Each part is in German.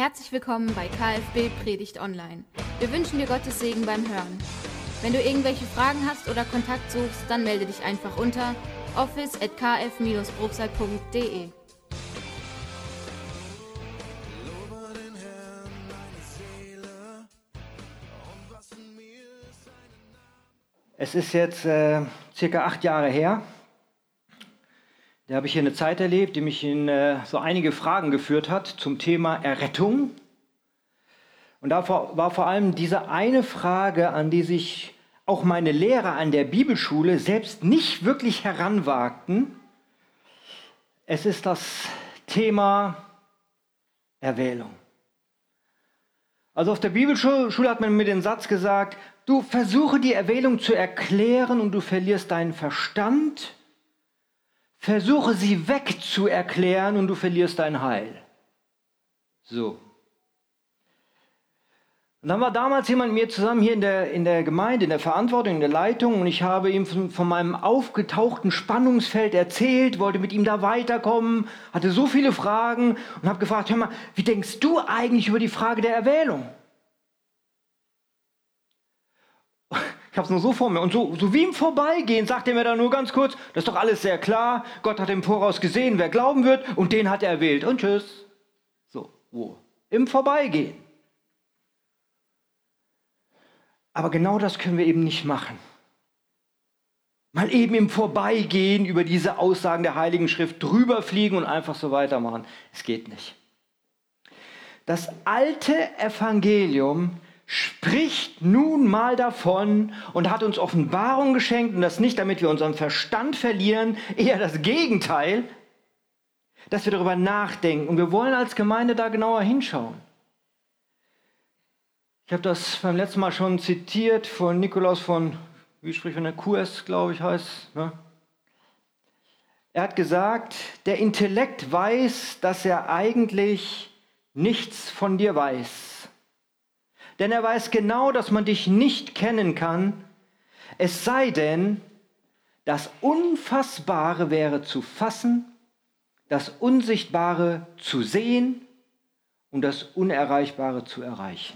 Herzlich willkommen bei KFB Predigt Online. Wir wünschen dir Gottes Segen beim Hören. Wenn du irgendwelche Fragen hast oder Kontakt suchst, dann melde dich einfach unter office@kf-brookside.de. Es ist jetzt circa 8 Jahre her. Da habe ich hier eine Zeit erlebt, die mich in so einige Fragen geführt hat zum Thema Errettung. Und da war vor allem diese eine Frage, an die sich auch meine Lehrer an der Bibelschule selbst nicht wirklich heranwagten. Es ist das Thema Erwählung. Also auf der Bibelschule hat man mir den Satz gesagt: Du versuche die Erwählung zu erklären und du verlierst deinen Verstand. Versuche sie wegzuerklären und du verlierst dein Heil. So. Und dann war damals jemand mit mir zusammen hier in der Gemeinde, in der Verantwortung, in der Leitung, und ich habe ihm von meinem aufgetauchten Spannungsfeld erzählt, wollte mit ihm da weiterkommen, hatte so viele Fragen und habe gefragt: Hör mal, wie denkst du eigentlich über die Frage der Erwählung? Ich habe es nur so vor mir. Und so wie im Vorbeigehen sagt er mir dann nur ganz kurz: Das ist doch alles sehr klar. Gott hat im Voraus gesehen, wer glauben wird, und den hat er erwählt. Und tschüss. So, wo? Im Vorbeigehen. Aber genau das können wir eben nicht machen. Mal eben im Vorbeigehen über diese Aussagen der Heiligen Schrift drüber fliegen und einfach so weitermachen. Es geht nicht. Das alte Evangelium spricht nun mal davon und hat uns Offenbarung geschenkt, und das nicht, damit wir unseren Verstand verlieren, eher das Gegenteil, dass wir darüber nachdenken, und wir wollen als Gemeinde da genauer hinschauen. Ich habe das beim letzten Mal schon zitiert von Nikolaus von, wie spricht man, der QS, glaube ich, heißt, ne? Er hat gesagt: Der Intellekt weiß, dass er eigentlich nichts von dir weiß. Denn er weiß genau, dass man dich nicht kennen kann, es sei denn, das Unfassbare wäre zu fassen, das Unsichtbare zu sehen und das Unerreichbare zu erreichen.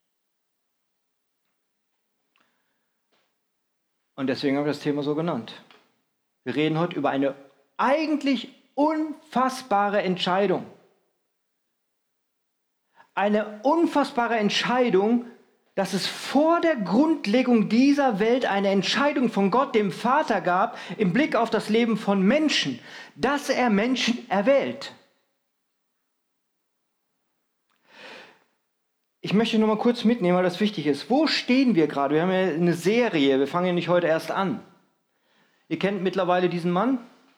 Und deswegen habe ich das Thema so genannt. Wir reden heute über eine eigentlich unfassbare Entscheidung. Eine unfassbare Entscheidung, dass es vor der Grundlegung dieser Welt eine Entscheidung von Gott, dem Vater, gab, im Blick auf das Leben von Menschen, dass er Menschen erwählt. Ich möchte nur mal kurz mitnehmen, weil das wichtig ist. Wo stehen wir gerade? Wir haben ja eine Serie, wir fangen ja nicht heute erst an. Ihr kennt mittlerweile diesen Mann,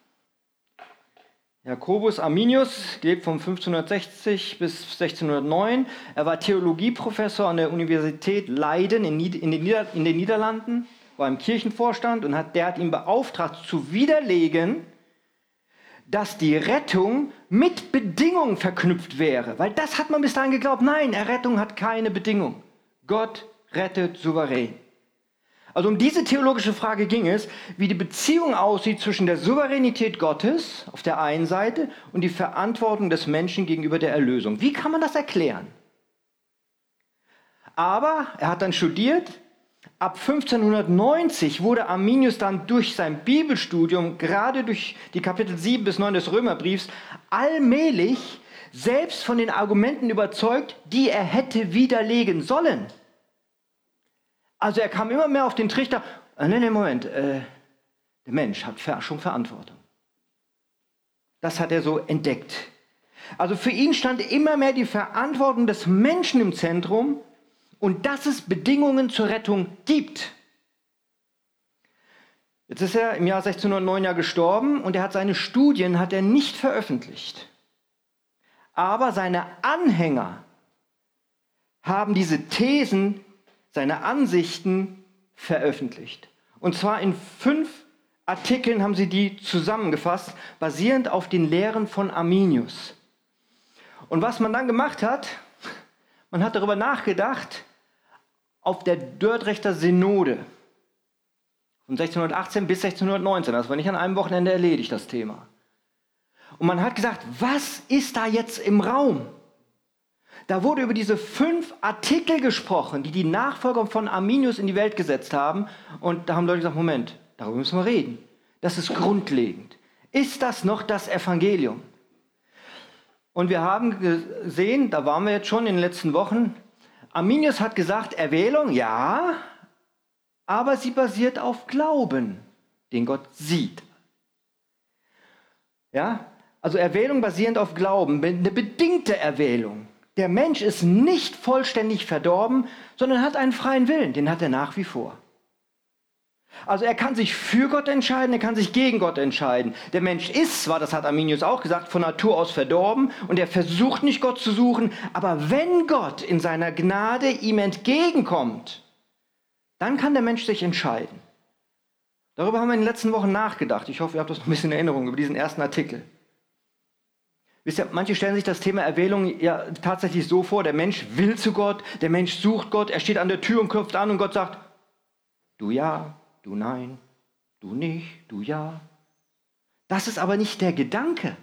Jakobus Arminius, gelebt von 1560 bis 1609. Er war Theologieprofessor an der Universität Leiden in den Niederlanden, war im Kirchenvorstand, und der hat ihn beauftragt zu widerlegen, dass die Rettung mit Bedingungen verknüpft wäre. Weil das hat man bis dahin geglaubt. Nein, Errettung hat keine Bedingung. Gott rettet souverän. Also um diese theologische Frage ging es, wie die Beziehung aussieht zwischen der Souveränität Gottes auf der einen Seite und die Verantwortung des Menschen gegenüber der Erlösung. Wie kann man das erklären? Aber er hat dann studiert. Ab 1590 wurde Arminius dann durch sein Bibelstudium, gerade durch die Kapitel 7 bis 9 des Römerbriefs, allmählich selbst von den Argumenten überzeugt, die er hätte widerlegen sollen. Also er kam immer mehr auf den Trichter: der Mensch hat schon Verantwortung. Das hat er so entdeckt. Also für ihn stand immer mehr die Verantwortung des Menschen im Zentrum und dass es Bedingungen zur Rettung gibt. Jetzt ist er im Jahr 1609 ja gestorben, und er hat seine Studien nicht veröffentlicht. Aber seine Anhänger haben diese Thesen, seine Ansichten veröffentlicht. Und zwar in 5 Artikeln haben sie die zusammengefasst, basierend auf den Lehren von Arminius. Und was man dann gemacht hat, man hat darüber nachgedacht, auf der Dordrechter Synode von 1618 bis 1619, das war nicht an einem Wochenende erledigt, das Thema. Und man hat gesagt: Was ist da jetzt im Raum? Da wurde über diese 5 Artikel gesprochen, die die Nachfolger von Arminius in die Welt gesetzt haben. Und da haben Leute gesagt, Moment, darüber müssen wir reden. Das ist grundlegend. Ist das noch das Evangelium? Und wir haben gesehen, da waren wir jetzt schon in den letzten Wochen, Arminius hat gesagt, Erwählung, ja, aber sie basiert auf Glauben, den Gott sieht. Ja, also Erwählung basierend auf Glauben, eine bedingte Erwählung. Der Mensch ist nicht vollständig verdorben, sondern hat einen freien Willen, den hat er nach wie vor. Also er kann sich für Gott entscheiden, er kann sich gegen Gott entscheiden. Der Mensch ist zwar, das hat Arminius auch gesagt, von Natur aus verdorben und er versucht nicht Gott zu suchen, aber wenn Gott in seiner Gnade ihm entgegenkommt, dann kann der Mensch sich entscheiden. Darüber haben wir in den letzten Wochen nachgedacht. Ich hoffe, ihr habt das noch ein bisschen in Erinnerung über diesen ersten Artikel. Wisst ihr, manche stellen sich das Thema Erwählung ja tatsächlich so vor, der Mensch will zu Gott, der Mensch sucht Gott, er steht an der Tür und klopft an und Gott sagt, du ja, du nein, du nicht, du ja. Das ist aber nicht der Gedanke.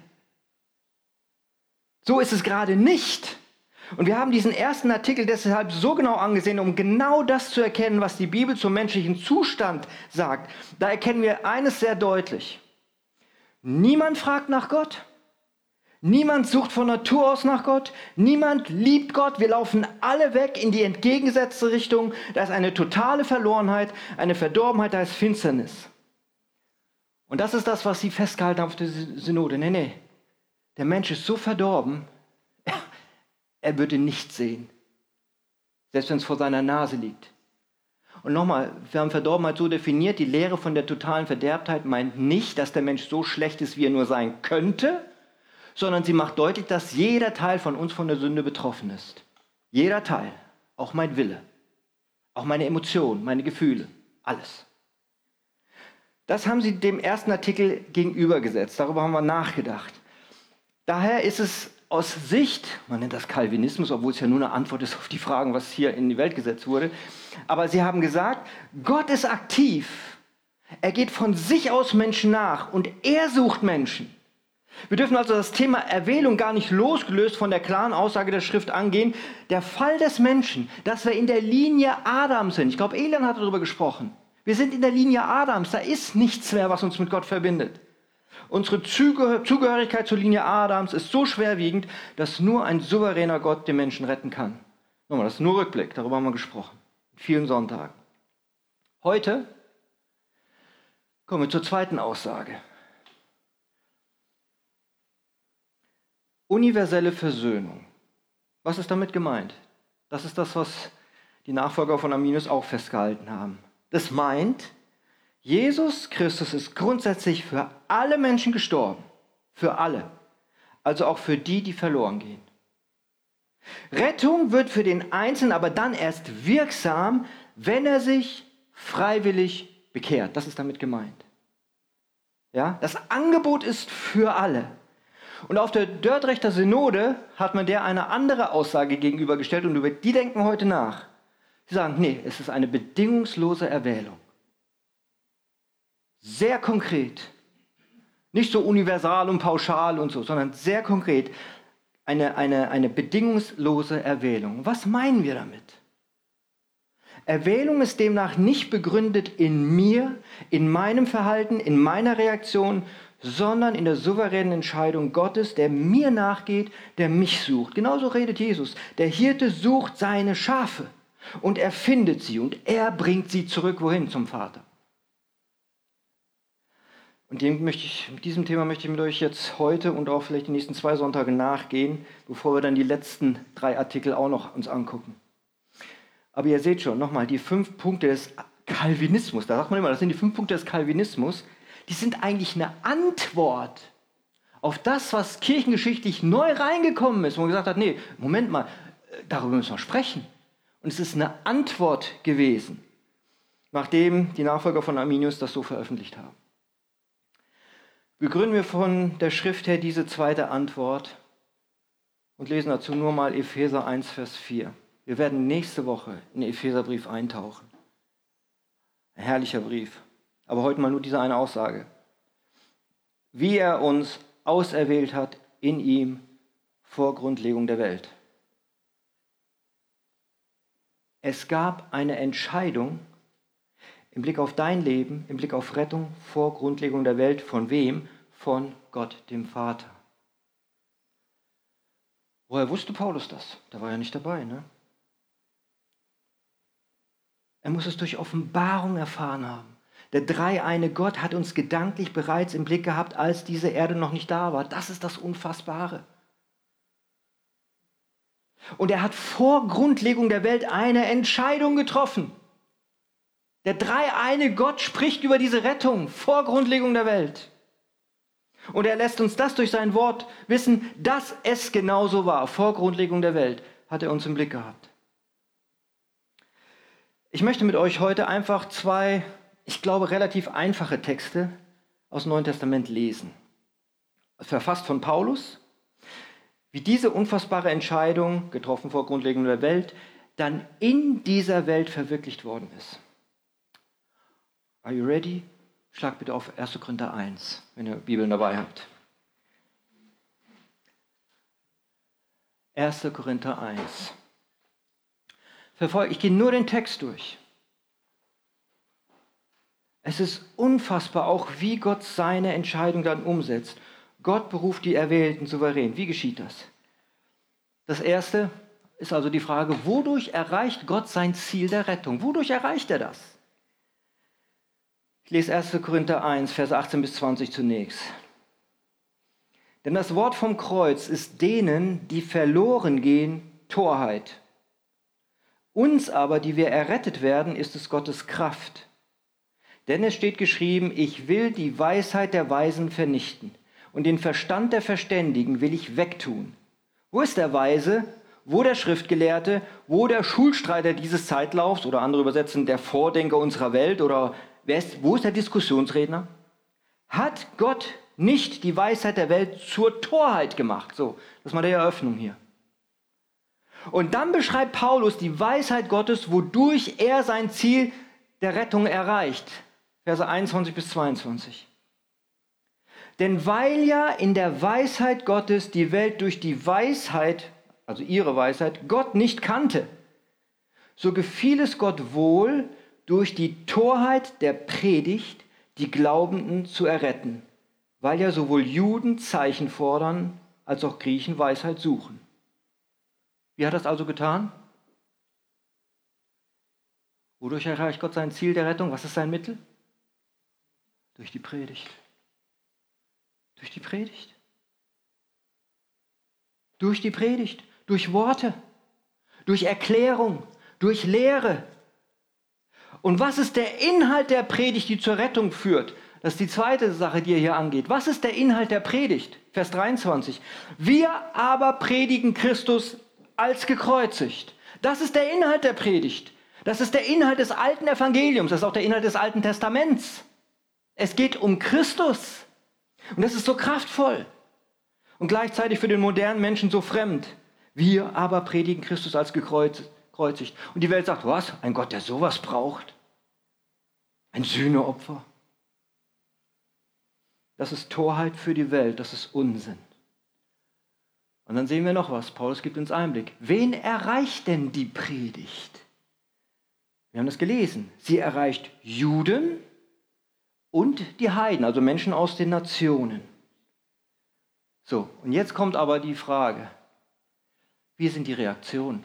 So ist es gerade nicht. Und wir haben diesen ersten Artikel deshalb so genau angesehen, um genau das zu erkennen, was die Bibel zum menschlichen Zustand sagt. Da erkennen wir eines sehr deutlich. Niemand fragt nach Gott. Niemand sucht von Natur aus nach Gott. Niemand liebt Gott. Wir laufen alle weg in die entgegengesetzte Richtung. Da ist eine totale Verlorenheit, eine Verdorbenheit, da ist Finsternis. Und das ist das, was sie festgehalten haben auf der Synode. Nee. Der Mensch ist so verdorben, er würde nichts sehen. Selbst wenn es vor seiner Nase liegt. Und nochmal, wir haben Verdorbenheit so definiert, die Lehre von der totalen Verderbtheit meint nicht, dass der Mensch so schlecht ist, wie er nur sein könnte, sondern sie macht deutlich, dass jeder Teil von uns von der Sünde betroffen ist. Jeder Teil, auch mein Wille, auch meine Emotionen, meine Gefühle, alles. Das haben sie dem ersten Artikel gegenübergesetzt, darüber haben wir nachgedacht. Daher ist es aus Sicht, man nennt das Calvinismus, obwohl es ja nur eine Antwort ist auf die Fragen, was hier in die Welt gesetzt wurde, aber sie haben gesagt, Gott ist aktiv, er geht von sich aus Menschen nach und er sucht Menschen. Wir dürfen also das Thema Erwählung gar nicht losgelöst von der klaren Aussage der Schrift angehen. Der Fall des Menschen, dass wir in der Linie Adams sind. Ich glaube, Elian hat darüber gesprochen. Wir sind in der Linie Adams. Da ist nichts mehr, was uns mit Gott verbindet. Unsere Zugehörigkeit zur Linie Adams ist so schwerwiegend, dass nur ein souveräner Gott den Menschen retten kann. Nochmal, das ist nur Rückblick. Darüber haben wir gesprochen. In vielen Sonntagen. Heute kommen wir zur zweiten Aussage. Universelle Versöhnung. Was ist damit gemeint? Das ist das, was die Nachfolger von Arminius auch festgehalten haben. Das meint, Jesus Christus ist grundsätzlich für alle Menschen gestorben. Für alle. Also auch für die, die verloren gehen. Rettung wird für den Einzelnen aber dann erst wirksam, wenn er sich freiwillig bekehrt. Das ist damit gemeint. Ja? Das Angebot ist für alle. Und auf der Dordrechter Synode hat man der eine andere Aussage gegenübergestellt und über die denken wir heute nach. Sie sagen, nee, es ist eine bedingungslose Erwählung. Sehr konkret. Nicht so universal und pauschal und so, sondern sehr konkret. Eine bedingungslose Erwählung. Was meinen wir damit? Erwählung ist demnach nicht begründet in mir, in meinem Verhalten, in meiner Reaktion, sondern in der souveränen Entscheidung Gottes, der mir nachgeht, der mich sucht. Genauso redet Jesus. Der Hirte sucht seine Schafe und er findet sie und er bringt sie zurück, wohin? Zum Vater. Und mit diesem Thema möchte ich mit euch jetzt heute und auch vielleicht die nächsten 2 Sonntage nachgehen, bevor wir dann die letzten 3 Artikel auch noch uns angucken. Aber ihr seht schon, nochmal, die 5 Punkte des Calvinismus, da sagt man immer, das sind die 5 Punkte des Calvinismus, die sind eigentlich eine Antwort auf das, was kirchengeschichtlich neu reingekommen ist, wo man gesagt hat, nee, Moment mal, darüber müssen wir sprechen. Und es ist eine Antwort gewesen, nachdem die Nachfolger von Arminius das so veröffentlicht haben. Begründen wir von der Schrift her diese zweite Antwort und lesen dazu nur mal Epheser 1, Vers 4. Wir werden nächste Woche in den Epheserbrief eintauchen. Ein herrlicher Brief. Aber heute mal nur diese eine Aussage. Wie er uns auserwählt hat in ihm vor Grundlegung der Welt. Es gab eine Entscheidung im Blick auf dein Leben, im Blick auf Rettung vor Grundlegung der Welt. Von wem? Von Gott, dem Vater. Woher wusste Paulus das? Da war er nicht dabei, ne? Er muss es durch Offenbarung erfahren haben. Der dreieine Gott hat uns gedanklich bereits im Blick gehabt, als diese Erde noch nicht da war. Das ist das Unfassbare. Und er hat vor Grundlegung der Welt eine Entscheidung getroffen. Der dreieine Gott spricht über diese Rettung vor Grundlegung der Welt. Und er lässt uns das durch sein Wort wissen, dass es genauso war. Vor Grundlegung der Welt hat er uns im Blick gehabt. Ich möchte mit euch heute einfach zwei, ich glaube, relativ einfache Texte aus dem Neuen Testament lesen. Verfasst von Paulus, wie diese unfassbare Entscheidung, getroffen vor Grundlegung der Welt, dann in dieser Welt verwirklicht worden ist. Are you ready? Schlag bitte auf 1. Korinther 1, wenn ihr Bibeln dabei habt. 1. Korinther 1. Ich gehe nur den Text durch. Es ist unfassbar, auch wie Gott seine Entscheidung dann umsetzt. Gott beruft die Erwählten souverän. Wie geschieht das? Das erste ist also die Frage, wodurch erreicht Gott sein Ziel der Rettung? Wodurch erreicht er das? Ich lese 1. Korinther 1, Verse 18 bis 20 zunächst. Denn das Wort vom Kreuz ist denen, die verloren gehen, Torheit. Uns aber, die wir errettet werden, ist es Gottes Kraft. Denn es steht geschrieben, ich will die Weisheit der Weisen vernichten und den Verstand der Verständigen will ich wegtun. Wo ist der Weise? Wo der Schriftgelehrte? Wo der Schulstreiter dieses Zeitlaufs? Oder andere übersetzen, der Vordenker unserer Welt? Oder wo ist der Diskussionsredner? Hat Gott nicht die Weisheit der Welt zur Torheit gemacht? So, das ist mal die Eröffnung hier. Und dann beschreibt Paulus die Weisheit Gottes, wodurch er sein Ziel der Rettung erreicht. Verse 21 bis 22. Denn weil ja in der Weisheit Gottes die Welt durch die Weisheit, also ihre Weisheit, Gott nicht kannte, so gefiel es Gott wohl, durch die Torheit der Predigt die Glaubenden zu erretten, weil ja sowohl Juden Zeichen fordern, als auch Griechen Weisheit suchen. Wie hat er das also getan? Wodurch erreicht Gott sein Ziel der Rettung? Was ist sein Mittel? Durch die Predigt. Durch die Predigt. Durch die Predigt. Durch Worte. Durch Erklärung. Durch Lehre. Und was ist der Inhalt der Predigt, die zur Rettung führt? Das ist die zweite Sache, die er hier angeht. Was ist der Inhalt der Predigt? Vers 23. Wir aber predigen Christus als gekreuzigt. Das ist der Inhalt der Predigt. Das ist der Inhalt des alten Evangeliums. Das ist auch der Inhalt des Alten Testaments. Es geht um Christus. Und das ist so kraftvoll. Und gleichzeitig für den modernen Menschen so fremd. Wir aber predigen Christus als gekreuzigt. Und die Welt sagt, was? Ein Gott, der sowas braucht? Ein Sühneopfer? Das ist Torheit für die Welt. Das ist Unsinn. Und dann sehen wir noch was. Paulus gibt uns Einblick. Wen erreicht denn die Predigt? Wir haben das gelesen. Sie erreicht Juden und die Heiden, also Menschen aus den Nationen. So, und jetzt kommt aber die Frage, wie sind die Reaktionen?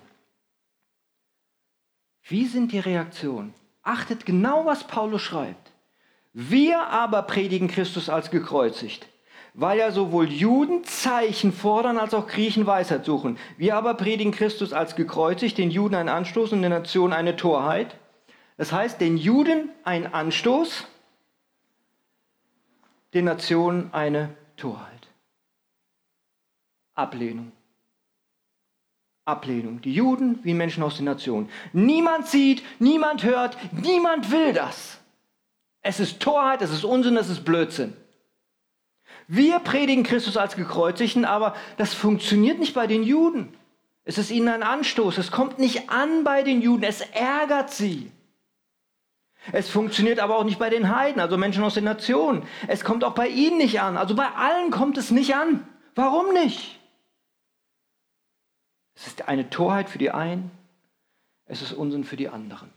Wie sind die Reaktionen? Achtet genau, was Paulus schreibt. Wir aber predigen Christus als gekreuzigt, weil ja sowohl Juden Zeichen fordern, als auch Griechen Weisheit suchen. Wir aber predigen Christus als gekreuzigt, den Juden ein Anstoß und den Nationen eine Torheit. Das heißt, den Juden ein Anstoß, den Nationen eine Torheit. Ablehnung. Ablehnung. Die Juden wie Menschen aus den Nationen. Niemand sieht, niemand hört, niemand will das. Es ist Torheit, es ist Unsinn, es ist Blödsinn. Wir predigen Christus als Gekreuzigten, aber das funktioniert nicht bei den Juden. Es ist ihnen ein Anstoß, es kommt nicht an bei den Juden, es ärgert sie. Es funktioniert aber auch nicht bei den Heiden, also Menschen aus den Nationen. Es kommt auch bei ihnen nicht an, also bei allen kommt es nicht an. Warum nicht? Es ist eine Torheit für die einen, es ist Unsinn für die anderen.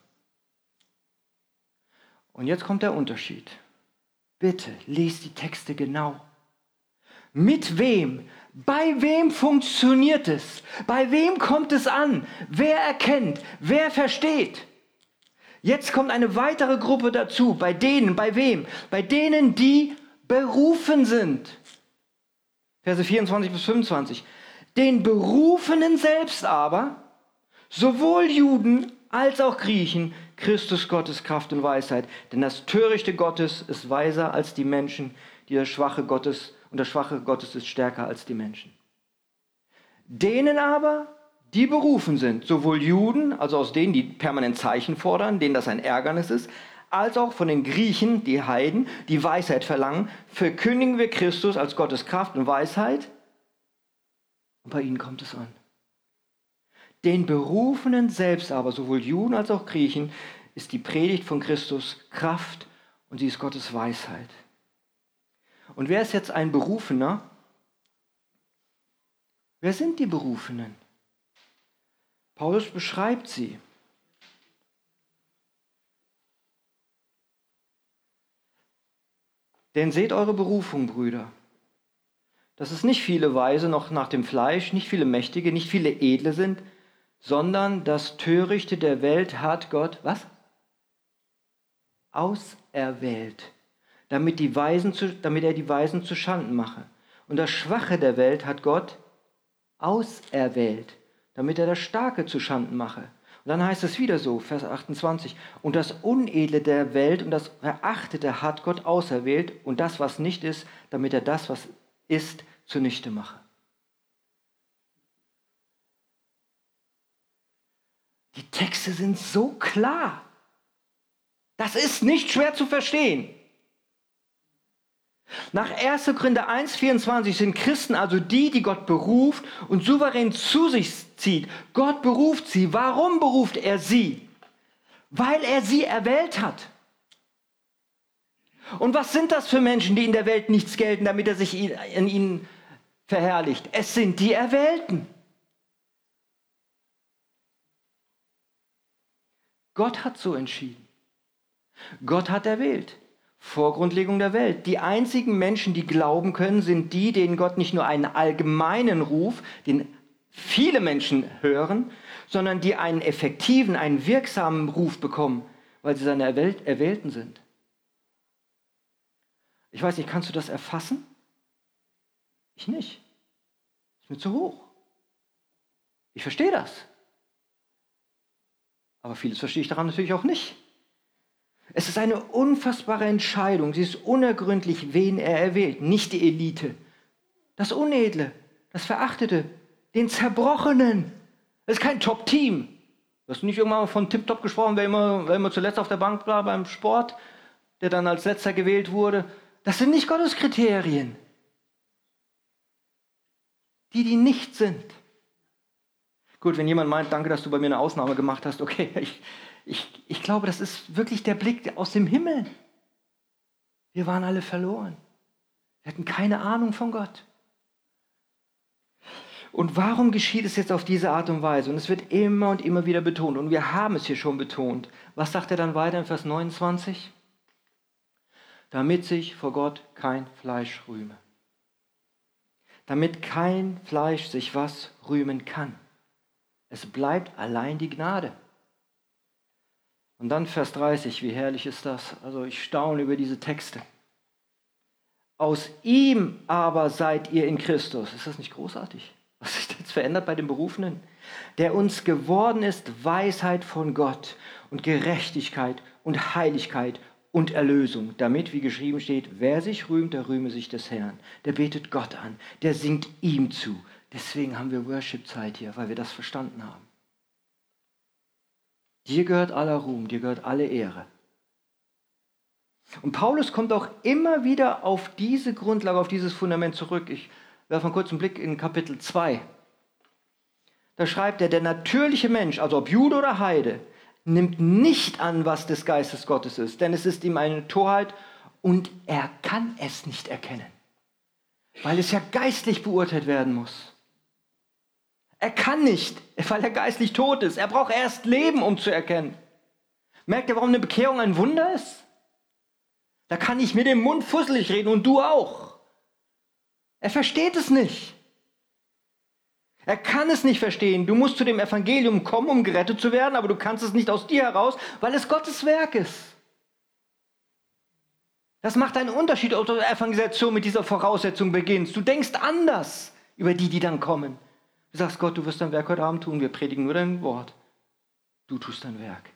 Und jetzt kommt der Unterschied. Bitte, lest die Texte genau. Mit wem? Bei wem funktioniert es? Bei wem kommt es an? Wer erkennt? Wer versteht? Jetzt kommt eine weitere Gruppe dazu. Bei denen, bei wem? Bei denen, die berufen sind. Verse 24 bis 25. Den Berufenen selbst aber, sowohl Juden als auch Griechen, Christus Gottes Kraft und Weisheit. Denn das Törichte Gottes ist weiser als die Menschen, das Schwache Gottes ist stärker als die Menschen. Denen aber, die berufen sind, sowohl Juden, also aus denen, die permanent Zeichen fordern, denen das ein Ärgernis ist, als auch von den Griechen, die Heiden, die Weisheit verlangen, verkündigen wir Christus als Gottes Kraft und Weisheit. Und bei ihnen kommt es an. Den Berufenen selbst aber, sowohl Juden als auch Griechen, ist die Predigt von Christus Kraft und sie ist Gottes Weisheit. Und wer ist jetzt ein Berufener? Wer sind die Berufenen? Paulus beschreibt sie. Denn seht eure Berufung, Brüder, dass es nicht viele Weise noch nach dem Fleisch, nicht viele Mächtige, nicht viele Edle sind, sondern das Törichte der Welt hat Gott, was? Auserwählt, damit er die Weisen zu Schanden mache. Und das Schwache der Welt hat Gott auserwählt, damit er das Starke zu Schanden mache. Und dann heißt es wieder so, Vers 28, und das Unedle der Welt und das Verachtete hat Gott auserwählt und das, was nicht ist, damit er das, was ist, zunichte mache. Die Texte sind so klar. Das ist nicht schwer zu verstehen. Nach 1. Korinther 1,24 sind Christen also die, die Gott beruft und souverän zu sich zieht. Gott beruft sie. Warum beruft er sie? Weil er sie erwählt hat. Und was sind das für Menschen, die in der Welt nichts gelten, damit er sich in ihnen verherrlicht? Es sind die Erwählten. Gott hat so entschieden. Gott hat erwählt. Vor Grundlegung der Welt. Die einzigen Menschen, die glauben können, sind die, denen Gott nicht nur einen allgemeinen Ruf, den viele Menschen hören, sondern die einen effektiven, einen wirksamen Ruf bekommen, weil sie seine Erwählten sind. Ich weiß nicht, kannst du das erfassen? Ich nicht. Ist mir zu hoch. Ich verstehe das. Aber vieles verstehe ich daran natürlich auch nicht. Es ist eine unfassbare Entscheidung. Sie ist unergründlich, wen er erwählt. Nicht die Elite, das Unedle, das Verachtete, den Zerbrochenen. Das ist kein Top-Team. Du hast nicht irgendwann mal von Tip-Top gesprochen, wer immer zuletzt auf der Bank war beim Sport, der dann als Letzter gewählt wurde. Das sind nicht Gottes Kriterien. Die nicht sind. Gut, wenn jemand meint, danke, dass du bei mir eine Ausnahme gemacht hast, okay, ich glaube, das ist wirklich der Blick aus dem Himmel. Wir waren alle verloren. Wir hatten keine Ahnung von Gott. Und warum geschieht es jetzt auf diese Art und Weise? Und es wird immer und immer wieder betont. Und wir haben es hier schon betont. Was sagt er dann weiter in Vers 29? Damit sich vor Gott kein Fleisch rühme. Damit kein Fleisch sich was rühmen kann. Es bleibt allein die Gnade. Und dann Vers 30, wie herrlich ist das? Also ich staune über diese Texte. Aus ihm aber seid ihr in Christus. Ist das nicht großartig? Was sich jetzt verändert bei den Berufenen? Der uns geworden ist Weisheit von Gott und Gerechtigkeit und Heiligkeit und Erlösung. Damit, wie geschrieben steht, wer sich rühmt, der rühme sich des Herrn. Der betet Gott an, der singt ihm zu. Deswegen haben wir Worship-Zeit hier, weil wir das verstanden haben. Dir gehört aller Ruhm, dir gehört alle Ehre. Und Paulus kommt auch immer wieder auf diese Grundlage, auf dieses Fundament zurück. Ich werfe einen kurzen Blick in Kapitel 2. Da schreibt er, der natürliche Mensch, also ob Jude oder Heide, nimmt nicht an, was des Geistes Gottes ist, denn es ist ihm eine Torheit und er kann es nicht erkennen, weil es ja geistlich beurteilt werden muss. Er kann nicht, weil er geistlich tot ist. Er braucht erst Leben, um zu erkennen. Merkt ihr, warum eine Bekehrung ein Wunder ist? Da kann ich mit dem Mund fusselig reden und du auch. Er versteht es nicht. Er kann es nicht verstehen. Du musst zu dem Evangelium kommen, um gerettet zu werden, aber du kannst es nicht aus dir heraus, weil es Gottes Werk ist. Das macht einen Unterschied, ob du die Evangelisation mit dieser Voraussetzung beginnst. Du denkst anders über die, die dann kommen. Du sagst, Gott, du wirst dein Werk heute Abend tun. Wir predigen nur dein Wort. Du tust dein Werk.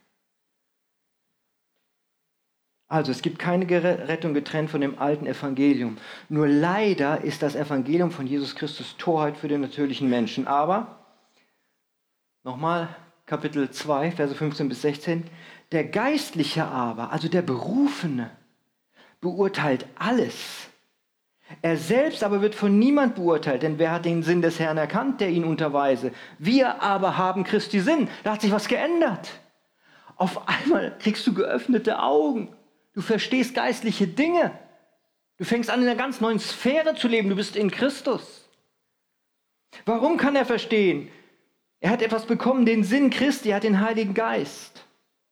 Also es gibt keine Rettung getrennt von dem alten Evangelium. Nur leider ist das Evangelium von Jesus Christus Torheit für den natürlichen Menschen. Aber, nochmal Kapitel 2, Verse 15 bis 16, der Geistliche aber, also der Berufene, beurteilt alles. Er selbst aber wird von niemand beurteilt, denn wer hat den Sinn des Herrn erkannt, der ihn unterweise? Wir aber haben Christi Sinn. Da hat sich was geändert. Auf einmal kriegst du geöffnete Augen. Du verstehst geistliche Dinge. Du fängst an, in einer ganz neuen Sphäre zu leben. Du bist in Christus. Warum kann er verstehen? Er hat etwas bekommen, den Sinn Christi, er hat den Heiligen Geist.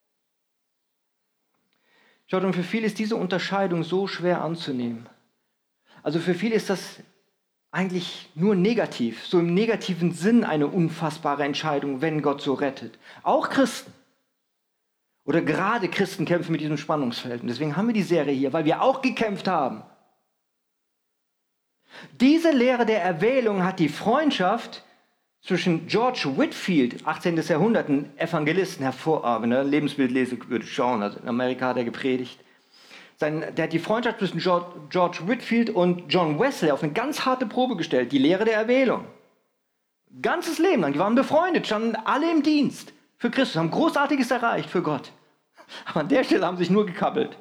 Schaut, und für viele ist diese Unterscheidung so schwer anzunehmen. Also für viele ist das eigentlich nur negativ, so im negativen Sinn eine unfassbare Entscheidung, wenn Gott so rettet. Auch Christen. Oder gerade Christen kämpfen mit diesem Spannungsfeld. Und deswegen haben wir die Serie hier, weil wir auch gekämpft haben. Diese Lehre der Erwählung hat die Freundschaft zwischen George Whitefield, 18. Jahrhundert, ein Evangelist, ein hervorragender Lebensbildleser, würde ich schauen, also in Amerika hat er gepredigt. Der hat die Freundschaft zwischen George Whitefield und John Wesley auf eine ganz harte Probe gestellt, die Lehre der Erwählung. Ganzes Leben lang, die waren befreundet, standen alle im Dienst für Christus, haben Großartiges erreicht für Gott. Aber an der Stelle haben sie sich nur gekappelt.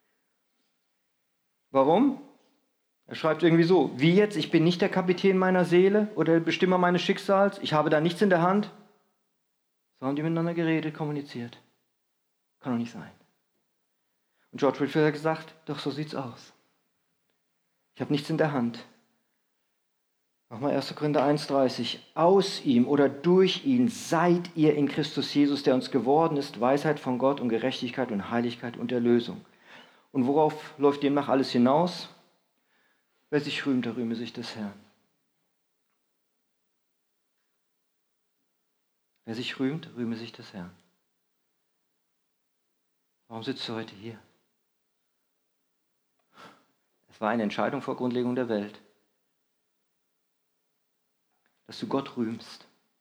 Warum? Er schreibt irgendwie so, wie jetzt, ich bin nicht der Kapitän meiner Seele oder der Bestimmer meines Schicksals, ich habe da nichts in der Hand. So haben die miteinander geredet, kommuniziert. Kann doch nicht sein. Und George Whitefield hat gesagt, doch so sieht's aus. Ich habe nichts in der Hand. Nochmal 1. Korinther 1,30. Aus ihm oder durch ihn seid ihr in Christus Jesus, der uns geworden ist, Weisheit von Gott und Gerechtigkeit und Heiligkeit und Erlösung. Und worauf läuft demnach alles hinaus? Wer sich rühmt, der rühme sich des Herrn. Wer sich rühmt, rühme sich des Herrn. Warum sitzt du heute hier? Es war eine Entscheidung vor Grundlegung der Welt, dass du Gott rühmst.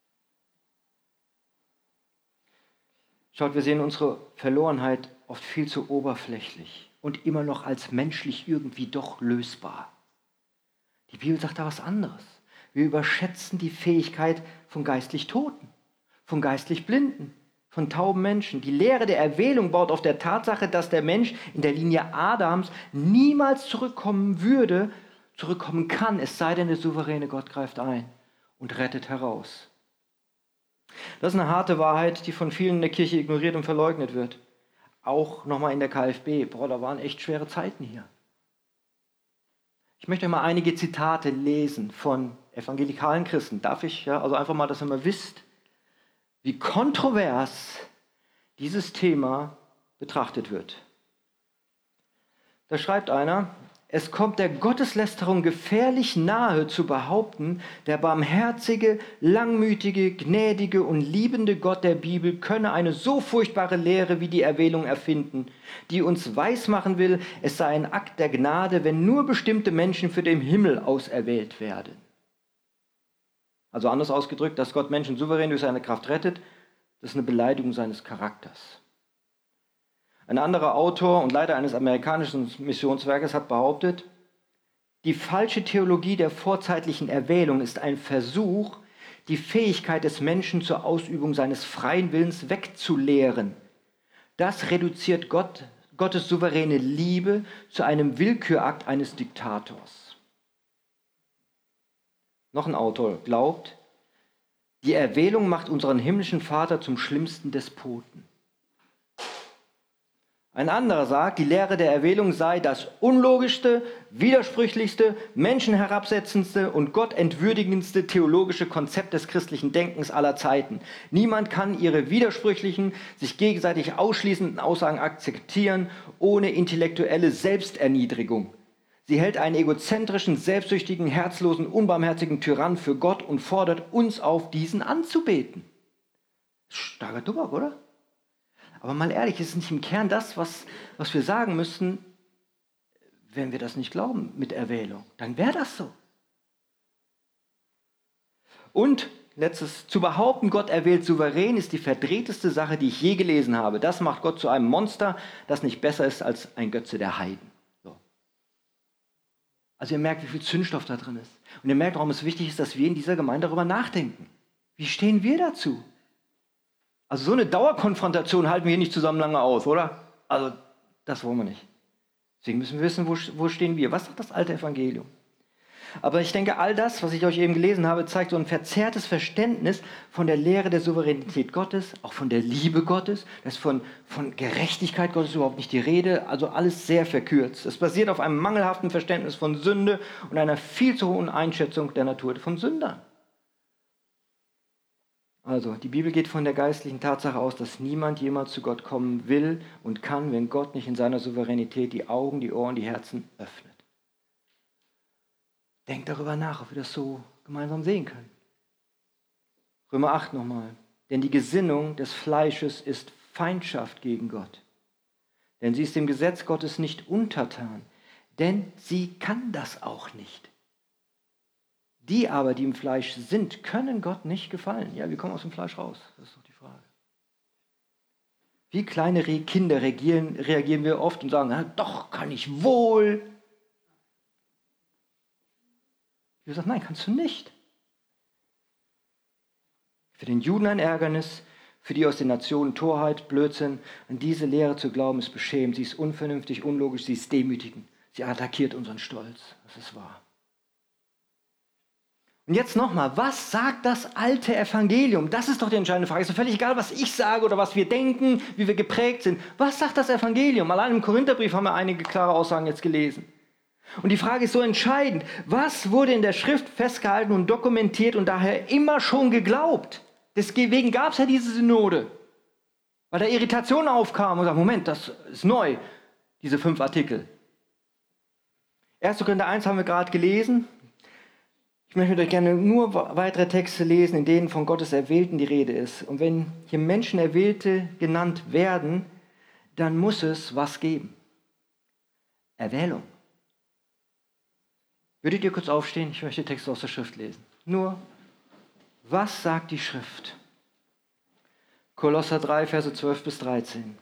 Schaut, wir sehen unsere Verlorenheit oft viel zu oberflächlich und immer noch als menschlich irgendwie doch lösbar. Die Bibel sagt da was anderes. Wir überschätzen die Fähigkeit von geistlich Toten, von geistlich Blinden, von tauben Menschen. Die Lehre der Erwählung baut auf der Tatsache, dass der Mensch in der Linie Adams niemals zurückkommen kann, es sei denn, der souveräne Gott greift ein und rettet heraus. Das ist eine harte Wahrheit, die von vielen in der Kirche ignoriert und verleugnet wird. Auch nochmal in der KfB. Boah, da waren echt schwere Zeiten hier. Ich möchte euch mal einige Zitate lesen von evangelikalen Christen. Darf ich? Ja, also einfach mal, dass ihr mal wisst, wie kontrovers dieses Thema betrachtet wird. Da schreibt einer, es kommt der Gotteslästerung gefährlich nahe zu behaupten, der barmherzige, langmütige, gnädige und liebende Gott der Bibel könne eine so furchtbare Lehre wie die Erwählung erfinden, die uns weismachen will, es sei ein Akt der Gnade, wenn nur bestimmte Menschen für den Himmel auserwählt werden. Also anders ausgedrückt, dass Gott Menschen souverän durch seine Kraft rettet, das ist eine Beleidigung seines Charakters. Ein anderer Autor und Leiter eines amerikanischen Missionswerkes hat behauptet, die falsche Theologie der vorzeitlichen Erwählung ist ein Versuch, die Fähigkeit des Menschen zur Ausübung seines freien Willens wegzulehren. Das reduziert Gottes souveräne Liebe zu einem Willkürakt eines Diktators. Noch ein Autor glaubt, die Erwählung macht unseren himmlischen Vater zum schlimmsten Despoten. Ein anderer sagt, die Lehre der Erwählung sei das unlogischste, widersprüchlichste, menschenherabsetzendste und gottentwürdigendste theologische Konzept des christlichen Denkens aller Zeiten. Niemand kann ihre widersprüchlichen, sich gegenseitig ausschließenden Aussagen akzeptieren, ohne intellektuelle Selbsterniedrigung. Sie hält einen egozentrischen, selbstsüchtigen, herzlosen, unbarmherzigen Tyrann für Gott und fordert uns auf, diesen anzubeten. Starker Tobak, oder? Aber mal ehrlich, ist nicht im Kern das, was wir sagen müssten, wenn wir das nicht glauben mit Erwählung? Dann wäre das so. Und letztes, zu behaupten, Gott erwählt souverän, ist die verdrehteste Sache, die ich je gelesen habe. Das macht Gott zu einem Monster, das nicht besser ist als ein Götze der Heiden. So. Also ihr merkt, wie viel Zündstoff da drin ist. Und ihr merkt, warum es wichtig ist, dass wir in dieser Gemeinde darüber nachdenken. Wie stehen wir dazu? Also so eine Dauerkonfrontation halten wir hier nicht zusammen lange aus, oder? Also das wollen wir nicht. Deswegen müssen wir wissen, wo stehen wir. Was sagt das alte Evangelium? Aber ich denke, all das, was ich euch eben gelesen habe, zeigt so ein verzerrtes Verständnis von der Lehre der Souveränität Gottes, auch von der Liebe Gottes. Das ist von Gerechtigkeit Gottes überhaupt nicht die Rede. Also alles sehr verkürzt. Es basiert auf einem mangelhaften Verständnis von Sünde und einer viel zu hohen Einschätzung der Natur von Sündern. Also, die Bibel geht von der geistlichen Tatsache aus, dass niemand jemals zu Gott kommen will und kann, wenn Gott nicht in seiner Souveränität die Augen, die Ohren, die Herzen öffnet. Denkt darüber nach, ob wir das so gemeinsam sehen können. Römer 8 nochmal. Denn die Gesinnung des Fleisches ist Feindschaft gegen Gott. Denn sie ist dem Gesetz Gottes nicht untertan. Denn sie kann das auch nicht. Die aber, die im Fleisch sind, können Gott nicht gefallen. Ja, wir kommen aus dem Fleisch raus. Das ist doch die Frage. Wie kleine Kinder reagieren wir oft und sagen, doch, kann ich wohl. Wir sagen, nein, kannst du nicht. Für den Juden ein Ärgernis, für die aus den Nationen Torheit, Blödsinn. An diese Lehre zu glauben, ist beschämend. Sie ist unvernünftig, unlogisch, sie ist demütigend. Sie attackiert unseren Stolz. Das ist wahr. Und jetzt nochmal, was sagt das alte Evangelium? Das ist doch die entscheidende Frage. Es ist völlig egal, was ich sage oder was wir denken, wie wir geprägt sind. Was sagt das Evangelium? Allein im Korintherbrief haben wir einige klare Aussagen jetzt gelesen. Und die Frage ist so entscheidend. Was wurde in der Schrift festgehalten und dokumentiert und daher immer schon geglaubt? Deswegen gab es ja diese Synode. Weil da Irritationen aufkamen und sagen, Moment, das ist neu, diese 5 Artikel. 1. Korinther 1 haben wir gerade gelesen. Ich möchte mit euch gerne nur weitere Texte lesen, in denen von Gottes Erwählten die Rede ist. Und wenn hier Menschen Erwählte genannt werden, dann muss es was geben. Erwählung. Würdet ihr kurz aufstehen? Ich möchte Texte aus der Schrift lesen. Nur, was sagt die Schrift? Kolosser 3, Verse 12 bis 13.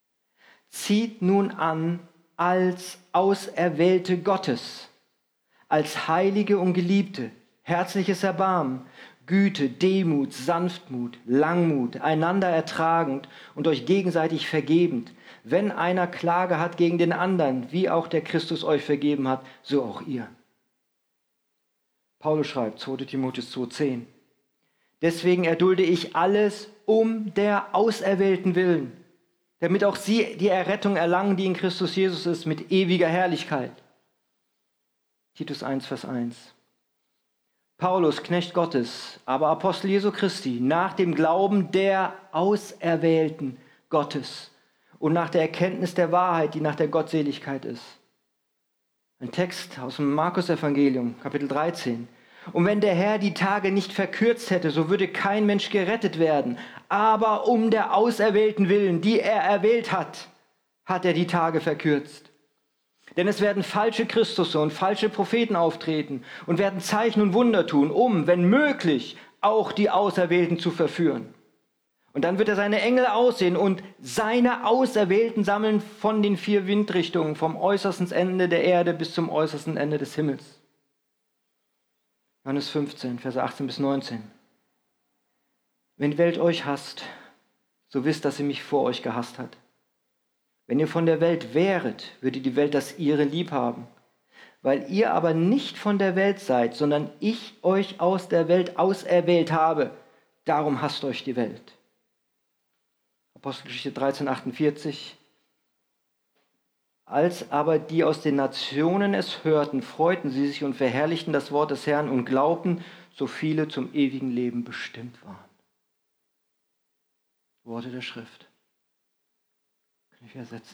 Zieht nun an als Auserwählte Gottes, als Heilige und Geliebte, herzliches Erbarmen, Güte, Demut, Sanftmut, Langmut, einander ertragend und euch gegenseitig vergebend. Wenn einer Klage hat gegen den anderen, wie auch der Christus euch vergeben hat, so auch ihr. Paulus schreibt, 2. Timotheus 2,10. Deswegen erdulde ich alles um der Auserwählten willen, damit auch sie die Errettung erlangen, die in Christus Jesus ist, mit ewiger Herrlichkeit. Titus 1, Vers 1. Paulus, Knecht Gottes, aber Apostel Jesu Christi, nach dem Glauben der Auserwählten Gottes und nach der Erkenntnis der Wahrheit, die nach der Gottseligkeit ist. Ein Text aus dem Markus-Evangelium, Kapitel 13. Und wenn der Herr die Tage nicht verkürzt hätte, so würde kein Mensch gerettet werden. Aber um der Auserwählten willen, die er erwählt hat, hat er die Tage verkürzt. Denn es werden falsche Christusse und falsche Propheten auftreten und werden Zeichen und Wunder tun, um, wenn möglich, auch die Auserwählten zu verführen. Und dann wird er seine Engel aussehen und seine Auserwählten sammeln von den 4 Windrichtungen, vom äußersten Ende der Erde bis zum äußersten Ende des Himmels. Johannes 15, Verse 18 bis 19. Wenn die Welt euch hasst, so wisst, dass sie mich vor euch gehasst hat. Wenn ihr von der Welt wäret, würde die Welt das ihre lieb haben. Weil ihr aber nicht von der Welt seid, sondern ich euch aus der Welt auserwählt habe, darum hasst euch die Welt. Apostelgeschichte 13, 48. Als aber die aus den Nationen es hörten, freuten sie sich und verherrlichten das Wort des Herrn und glaubten, so viele zum ewigen Leben bestimmt waren. Worte der Schrift. Kann ich übersetzen?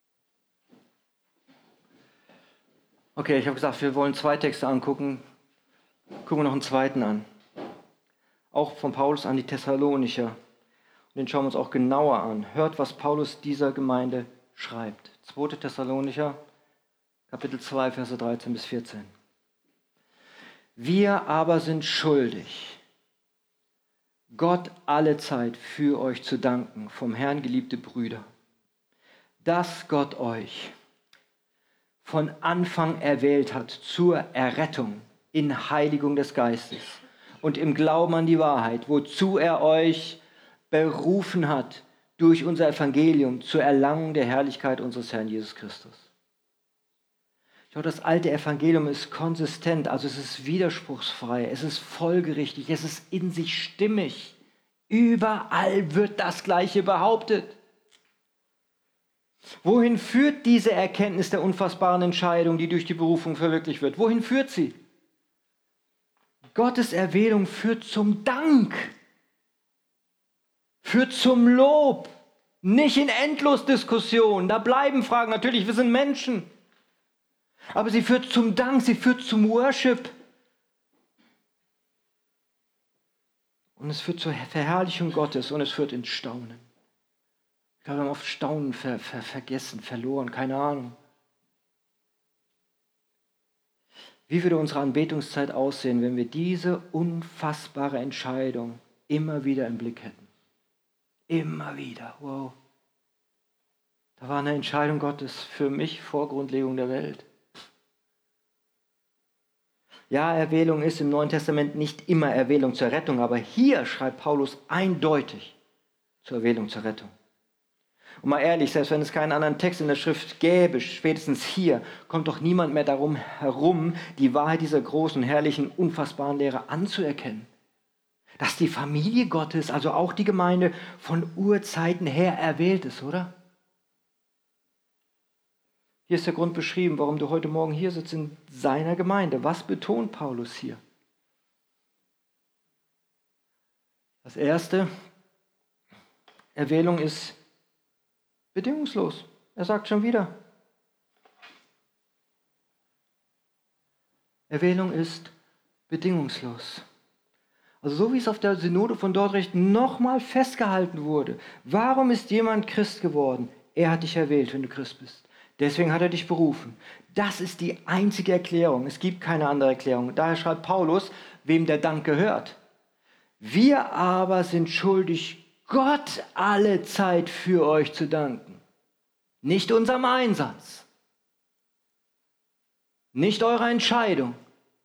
Okay, ich habe gesagt, wir wollen 2 Texte angucken. Gucken wir noch einen zweiten an. Auch von Paulus an die Thessalonicher. Und den schauen wir uns auch genauer an. Hört, was Paulus dieser Gemeinde schreibt. 2. Thessalonicher, Kapitel 2, Verse 13 bis 14. Wir aber sind schuldig, Gott allezeit für euch zu danken, vom Herrn geliebte Brüder, dass Gott euch von Anfang erwählt hat zur Errettung in Heiligung des Geistes und im Glauben an die Wahrheit, wozu er euch berufen hat durch unser Evangelium zur Erlangung der Herrlichkeit unseres Herrn Jesus Christus. Schau, das alte Evangelium ist konsistent, also es ist widerspruchsfrei, es ist folgerichtig, es ist in sich stimmig. Überall wird das Gleiche behauptet. Wohin führt diese Erkenntnis der unfassbaren Entscheidung, die durch die Berufung verwirklicht wird? Wohin führt sie? Gottes Erwählung führt zum Dank, führt zum Lob, nicht in Endlosdiskussionen. Da bleiben Fragen, natürlich, wir sind Menschen. Aber sie führt zum Dank, sie führt zum Worship. Und es führt zur Verherrlichung Gottes und es führt ins Staunen. Ich glaube, wir haben oft Staunen vergessen, verloren, keine Ahnung. Wie würde unsere Anbetungszeit aussehen, wenn wir diese unfassbare Entscheidung immer wieder im Blick hätten? Immer wieder, wow. Da war eine Entscheidung Gottes für mich vor Grundlegung der Welt. Ja, Erwählung ist im Neuen Testament nicht immer Erwählung zur Rettung, aber hier schreibt Paulus eindeutig zur Erwählung zur Rettung. Und mal ehrlich, selbst wenn es keinen anderen Text in der Schrift gäbe, spätestens hier, kommt doch niemand mehr darum herum, die Wahrheit dieser großen, herrlichen, unfassbaren Lehre anzuerkennen. Dass die Familie Gottes, also auch die Gemeinde, von Urzeiten her erwählt ist, oder? Hier ist der Grund beschrieben, warum du heute Morgen hier sitzt in seiner Gemeinde. Was betont Paulus hier? Das Erste, Erwählung ist bedingungslos. Er sagt schon wieder. Erwählung ist bedingungslos. Also so wie es auf der Synode von Dordrecht nochmal festgehalten wurde. Warum ist jemand Christ geworden? Er hat dich erwählt, wenn du Christ bist. Deswegen hat er dich berufen. Das ist die einzige Erklärung. Es gibt keine andere Erklärung. Daher schreibt Paulus, wem der Dank gehört. Wir aber sind schuldig, Gott alle Zeit für euch zu danken. Nicht unserem Einsatz. Nicht eurer Entscheidung.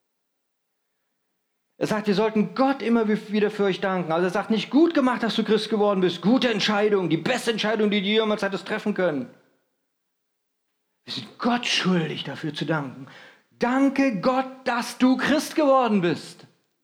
Er sagt, wir sollten Gott immer wieder für euch danken. Also er sagt nicht, gut gemacht, dass du Christ geworden bist. Gute Entscheidung, die beste Entscheidung, die du jemals hättest treffen können. Wir sind Gott schuldig, dafür zu danken. Danke Gott, dass du Christ geworden bist.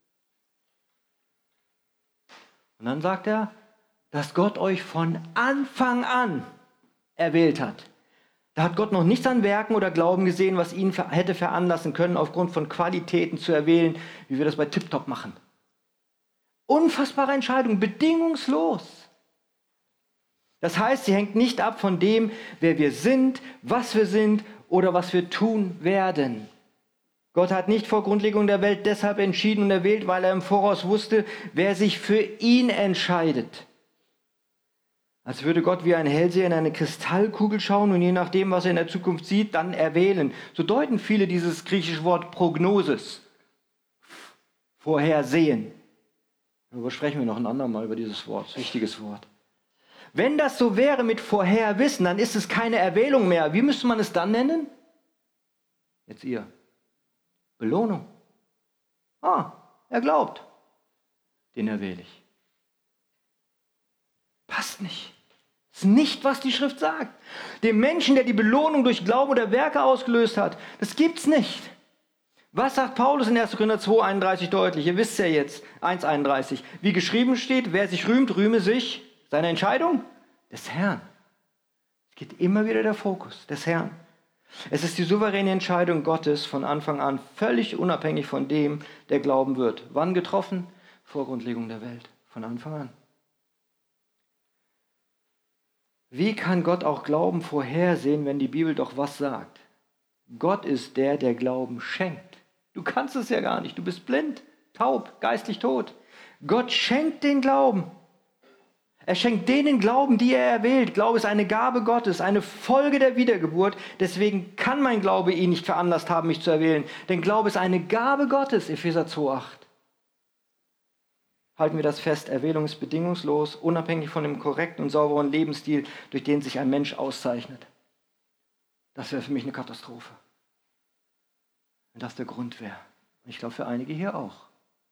Und dann sagt er, dass Gott euch von Anfang an erwählt hat. Da hat Gott noch nichts an Werken oder Glauben gesehen, was ihn hätte veranlassen können, aufgrund von Qualitäten zu erwählen, wie wir das bei TikTok machen. Unfassbare Entscheidung, bedingungslos. Das heißt, sie hängt nicht ab von dem, wer wir sind, was wir sind oder was wir tun werden. Gott hat nicht vor Grundlegung der Welt deshalb entschieden und erwählt, weil er im Voraus wusste, wer sich für ihn entscheidet. Als würde Gott wie ein Hellseher in eine Kristallkugel schauen und je nachdem, was er in der Zukunft sieht, dann erwählen. So deuten viele dieses griechische Wort Prognosis, vorhersehen. Darüber sprechen wir noch ein andermal über dieses Wort, wichtiges Wort. Wenn das so wäre mit Vorherwissen, dann ist es keine Erwählung mehr. Wie müsste man es dann nennen? Jetzt ihr. Belohnung. Er glaubt. Den erwähle ich. Passt nicht. Das ist nicht, was die Schrift sagt. Dem Menschen, der die Belohnung durch Glauben oder Werke ausgelöst hat, das gibt's nicht. Was sagt Paulus in 1. Korinther 2,31 deutlich? Ihr wisst ja jetzt, 1,31. Wie geschrieben steht, wer sich rühmt, rühme sich seiner Entscheidung des Herrn. Es geht immer wieder der Fokus des Herrn. Es ist die souveräne Entscheidung Gottes von Anfang an, völlig unabhängig von dem, der glauben wird. Wann getroffen? Vor Grundlegung der Welt, von Anfang an. Wie kann Gott auch Glauben vorhersehen, wenn die Bibel doch was sagt? Gott ist der, der Glauben schenkt. Du kannst es ja gar nicht, du bist blind, taub, geistlich tot. Gott schenkt den Glauben. Er schenkt denen Glauben, die er erwählt. Glaube ist eine Gabe Gottes, eine Folge der Wiedergeburt. Deswegen kann mein Glaube ihn nicht veranlasst haben, mich zu erwählen. Denn Glaube ist eine Gabe Gottes, Epheser 2,8. Halten wir das fest, Erwählung ist bedingungslos, unabhängig von dem korrekten und sauberen Lebensstil, durch den sich ein Mensch auszeichnet. Das wäre für mich eine Katastrophe. Wenn das der Grund wäre. Und ich glaube für einige hier auch.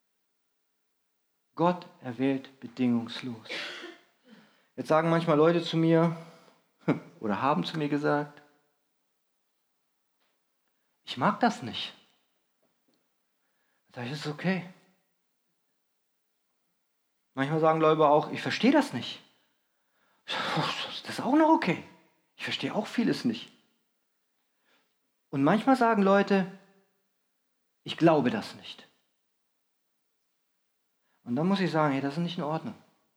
Gott erwählt bedingungslos. Jetzt sagen manchmal Leute zu mir, oder haben zu mir gesagt, ich mag das nicht. Dann sage ich, das ist okay. Manchmal sagen Leute auch, ich verstehe das nicht. Das ist auch noch okay. Ich verstehe auch vieles nicht. Und manchmal sagen Leute, ich glaube das nicht. Und dann muss ich sagen, hey, das ist nicht in Ordnung.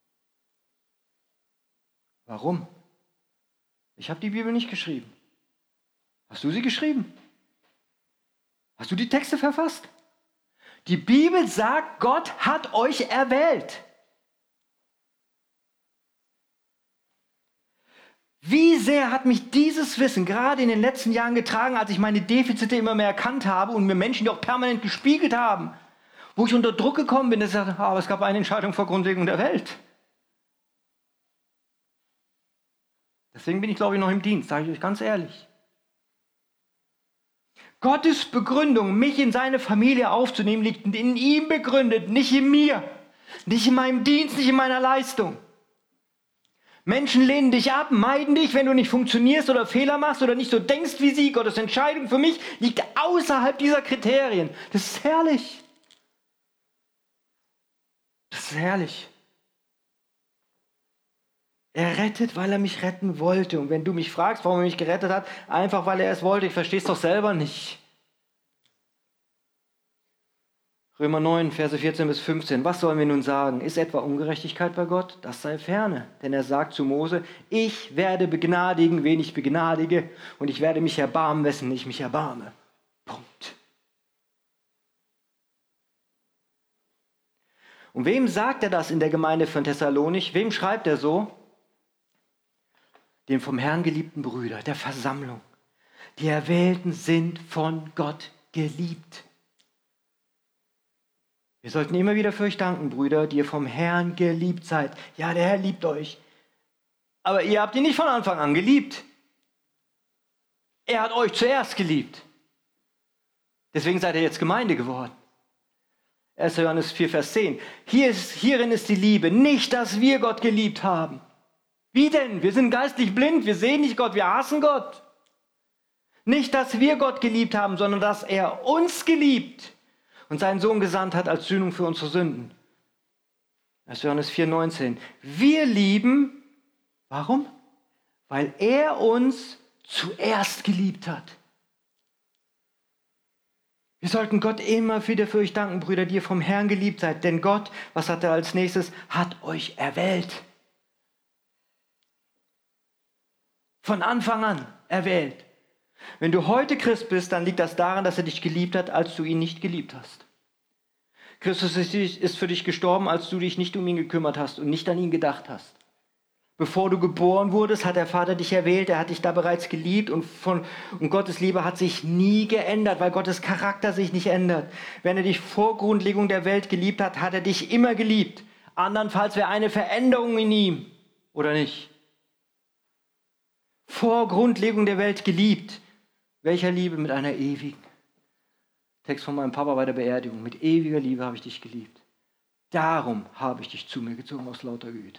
Warum? Ich habe die Bibel nicht geschrieben. Hast du sie geschrieben? Hast du die Texte verfasst? Die Bibel sagt, Gott hat euch erwählt. Wie sehr hat mich dieses Wissen gerade in den letzten Jahren getragen, als ich meine Defizite immer mehr erkannt habe und mir Menschen, die auch permanent gespiegelt haben, wo ich unter Druck gekommen bin, dass ich sagte, aber es gab eine Entscheidung vor Grundlegung der Welt. Deswegen bin ich, glaube ich, noch im Dienst, sage ich euch ganz ehrlich. Gottes Begründung, mich in seine Familie aufzunehmen, liegt in ihm begründet, nicht in mir, nicht in meinem Dienst, nicht in meiner Leistung. Menschen lehnen dich ab, meiden dich, wenn du nicht funktionierst oder Fehler machst oder nicht so denkst wie sie. Gottes Entscheidung für mich liegt außerhalb dieser Kriterien. Das ist herrlich. Das ist herrlich. Er rettet, weil er mich retten wollte. Und wenn du mich fragst, warum er mich gerettet hat, einfach weil er es wollte. Ich verstehe es doch selber nicht. Römer 9, Verse 14 bis 15. Was sollen wir nun sagen? Ist etwa Ungerechtigkeit bei Gott? Das sei ferne. Denn er sagt zu Mose, ich werde begnadigen, wen ich begnadige, und ich werde mich erbarmen, wessen ich mich erbarme. Punkt. Und wem sagt er das in der Gemeinde von Thessalonich? Wem schreibt er so? Den vom Herrn geliebten Brüder, der Versammlung. Die Erwählten sind von Gott geliebt. Wir sollten immer wieder für euch danken, Brüder, die ihr vom Herrn geliebt seid. Ja, der Herr liebt euch. Aber ihr habt ihn nicht von Anfang an geliebt. Er hat euch zuerst geliebt. Deswegen seid ihr jetzt Gemeinde geworden. 1. Johannes 4, Vers 10. Hierin ist die Liebe, nicht, dass wir Gott geliebt haben. Wie denn? Wir sind geistlich blind, wir sehen nicht Gott, wir hassen Gott. Nicht, dass wir Gott geliebt haben, sondern dass er uns geliebt und seinen Sohn gesandt hat als Sühnung für unsere Sünden. 1. Johannes 4, 19. Wir lieben, warum? Weil er uns zuerst geliebt hat. Wir sollten Gott immer wieder für euch danken, Brüder, die ihr vom Herrn geliebt seid. Denn Gott, was hat er als nächstes? Hat euch erwählt. Von Anfang an erwählt. Wenn du heute Christ bist, dann liegt das daran, dass er dich geliebt hat, als du ihn nicht geliebt hast. Christus ist für dich gestorben, als du dich nicht um ihn gekümmert hast und nicht an ihn gedacht hast. Bevor du geboren wurdest, hat der Vater dich erwählt, er hat dich da bereits geliebt und Gottes Liebe hat sich nie geändert, weil Gottes Charakter sich nicht ändert. Wenn er dich vor Grundlegung der Welt geliebt hat, hat er dich immer geliebt. Andernfalls wäre eine Veränderung in ihm, oder nicht? Vor Grundlegung der Welt geliebt. Welcher Liebe? Mit einer ewigen. Text von meinem Papa bei der Beerdigung. Mit ewiger Liebe habe ich dich geliebt. Darum habe ich dich zu mir gezogen aus lauter Güte.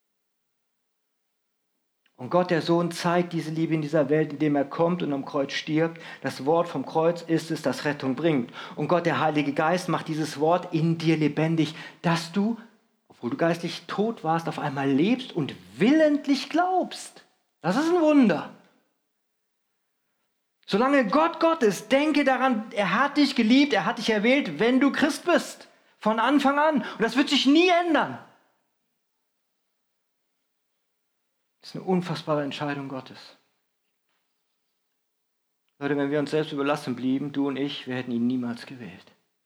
Und Gott, der Sohn, zeigt diese Liebe in dieser Welt, indem er kommt und am Kreuz stirbt. Das Wort vom Kreuz ist es, das Rettung bringt. Und Gott, der Heilige Geist, macht dieses Wort in dir lebendig, dass du, obwohl du geistlich tot warst, auf einmal lebst und willentlich glaubst. Das ist ein Wunder. Solange Gott Gott ist, denke daran, er hat dich geliebt, er hat dich erwählt, wenn du Christ bist. Von Anfang an. Und das wird sich nie ändern. Das ist eine unfassbare Entscheidung Gottes. Leute, wenn wir uns selbst überlassen blieben, du und ich, wir hätten ihn niemals gewählt.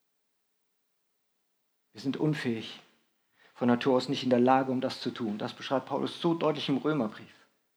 Wir sind unfähig, von Natur aus nicht in der Lage, um das zu tun. Das beschreibt Paulus so deutlich im Römerbrief.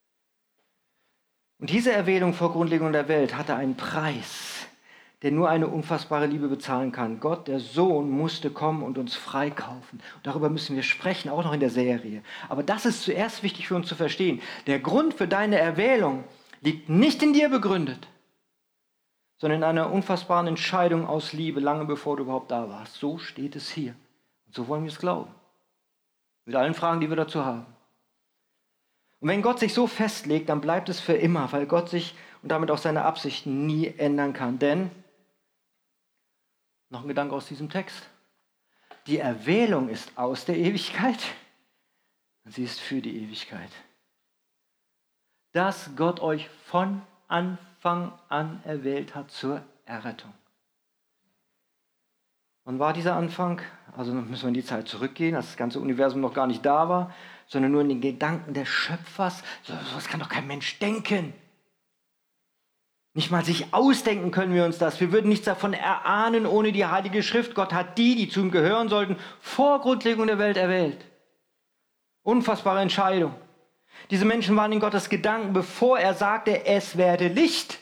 Und diese Erwählung vor Grundlegung der Welt hatte einen Preis, der nur eine unfassbare Liebe bezahlen kann. Gott, der Sohn, musste kommen und uns freikaufen. Und darüber müssen wir sprechen, auch noch in der Serie. Aber das ist zuerst wichtig für uns zu verstehen. Der Grund für deine Erwählung liegt nicht in dir begründet, sondern in einer unfassbaren Entscheidung aus Liebe, lange bevor du überhaupt da warst. So steht es hier. Und so wollen wir es glauben. Mit allen Fragen, die wir dazu haben. Und wenn Gott sich so festlegt, dann bleibt es für immer, weil Gott sich und damit auch seine Absichten nie ändern kann. Denn, noch ein Gedanke aus diesem Text, die Erwählung ist aus der Ewigkeit und sie ist für die Ewigkeit. Dass Gott euch von Anfang an erwählt hat zur Errettung. Wann war dieser Anfang? Also müssen wir in die Zeit zurückgehen, als das ganze Universum noch gar nicht da war, sondern nur in den Gedanken des Schöpfers. So was kann doch kein Mensch denken. Nicht mal sich ausdenken können wir uns das. Wir würden nichts davon erahnen ohne die Heilige Schrift. Gott hat die zu ihm gehören sollten, vor Grundlegung der Welt erwählt. Unfassbare Entscheidung. Diese Menschen waren in Gottes Gedanken, bevor er sagte, es werde Licht.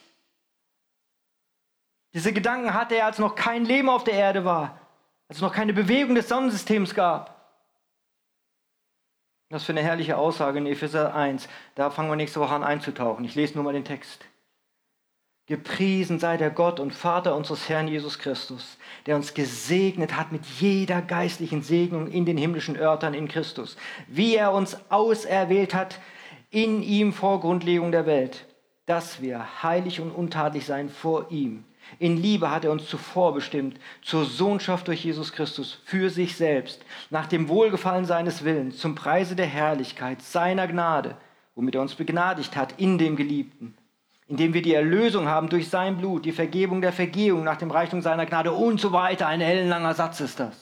Diese Gedanken hatte er, als noch kein Leben auf der Erde war, als es noch keine Bewegung des Sonnensystems gab. Das für eine herrliche Aussage in Epheser 1. Da fangen wir nächste Woche an einzutauchen. Ich lese nur mal den Text. Gepriesen sei der Gott und Vater unseres Herrn Jesus Christus, der uns gesegnet hat mit jeder geistlichen Segnung in den himmlischen Örtern in Christus, wie er uns auserwählt hat in ihm vor Grundlegung der Welt, dass wir heilig und untadelig seien vor ihm. In Liebe hat er uns zuvor bestimmt, zur Sohnschaft durch Jesus Christus, für sich selbst, nach dem Wohlgefallen seines Willens, zum Preise der Herrlichkeit, seiner Gnade, womit er uns begnadigt hat in dem Geliebten, indem wir die Erlösung haben durch sein Blut, die Vergebung der Vergehung nach dem Reichtum seiner Gnade und so weiter. Ein ellenlanger Satz ist das.